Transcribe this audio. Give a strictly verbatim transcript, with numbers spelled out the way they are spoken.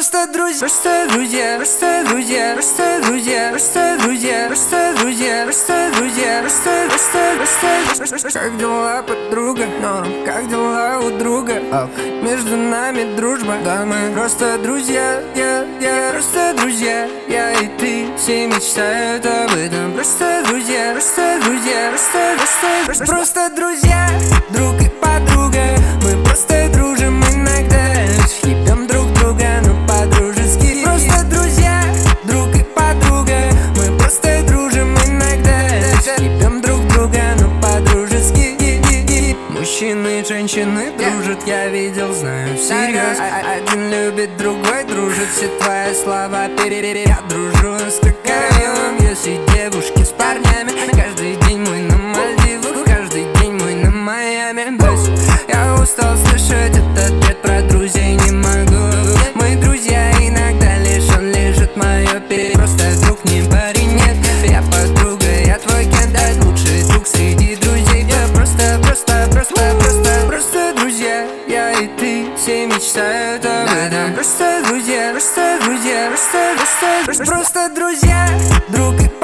Просто друзья, просто друзья, просто друзья, просто друзья, просто друзья, просто друзья, просто друзья, просто, просто, просто. Как дела, подруга? Но как дела у друга? Между нами дружба, да мы просто друзья, я, я, просто друзья, я и ты. Все мечтают об этом. Просто друзья, просто друзья, просто, просто, просто, просто друзья, друг и подруга. Мы просто дружим иногда, ебем друг друга, но по-дружески. Просто друзья, друг и подруга. Мы просто дружим иногда, ебем друг друга, но по-дружески. Мужчины и женщины дружат, я видел, знаю всерьез. Один любит, другой дружит, все твои слова перерери. Я дружу с крокодилом, если девушки с парнями. Каждый день мой на Мальдивах, каждый день мой на Майами. Брось, я устал слышать этот ответ про друзей, не могу. Мы друзья, иногда лишь он лежит мое перед. Просто друг, не парень, нет. Я подруга, я твой кентайт, лучший друг среди друзей. Я просто, просто, просто, просто, просто друзья, я и ты. Все мечтают об этом. Просто друзья, просто друзья, просто, просто, просто друзья, друг и